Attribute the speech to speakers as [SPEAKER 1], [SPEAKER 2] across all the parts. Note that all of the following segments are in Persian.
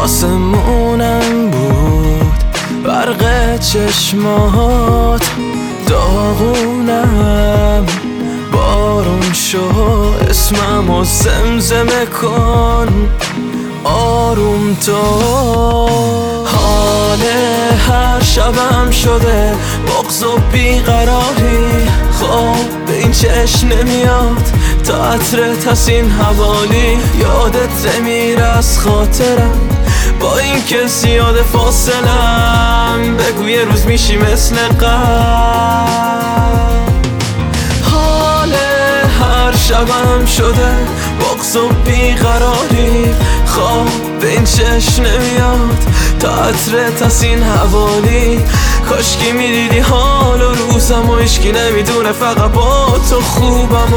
[SPEAKER 1] آسمونم بود برق چشمات، داغونم بارون شو، اسممو زمزمه کن آروم تو. حال هر شبم شده بغض و بیقراری، خب به این چشم نمیاد تا عطرت هست این حوالی. یادت نمیره از خاطرم با این که زیاد فاصلم، بگو یه روز میشی مثل قبل. حال هر شبم شده بغض و بیقراری، خواب به این چشم نمیاد تا عطرت هست این حوالی. کاشکی میدیدی حال و روزم و هیچکی نمیدونه فقط با تو خوبم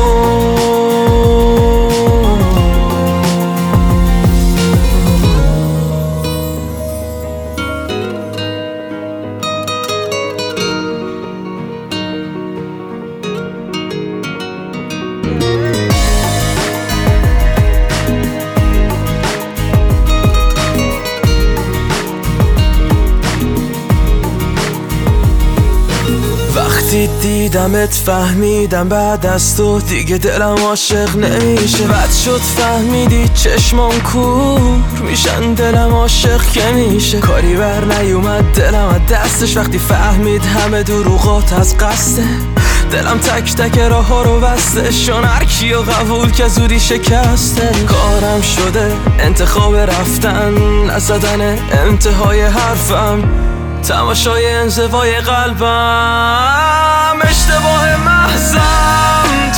[SPEAKER 1] وقتی دیدمت فهمیدم بعد از تو دیگه دلم عاشق نمیشه. بد شد فهمیدی چشمام کور میشن، دلم عاشق که میشه. کاری بر نیومد دلم از دستش وقتی فهمید همه دروغات از قصده. دلم تک تک راه ها رو بسته، شون هر کیو قبول که زودی شکسته. کارم شده انتخاب رفتن، نزدن انتهای حرفم، تماشای انزوای قلبم. اشتباه محضم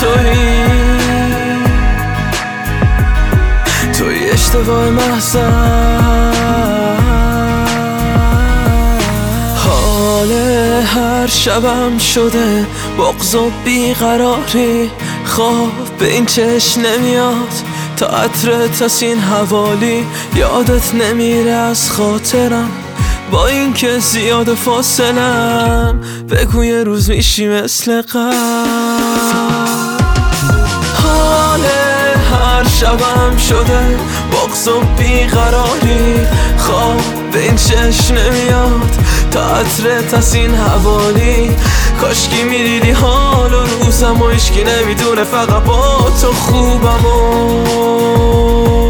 [SPEAKER 1] توی اشتباه محضم. حال هر شبم شده بغض و بیقراری، خواب به این چشم نمیاد تا عطرت هست این حوالی. یادت نمیره از خاطرم با این که زیاد فاصلم، بگو یه روز میشی مثل قبل. حال هر شبم شده بغض و بیقراری، خواب به این چشم نمیاد تا عطرت هست این حوالی. کاشکی میدیدی حال و روزم و هیچکی نمیدونه فقط با تو خوبم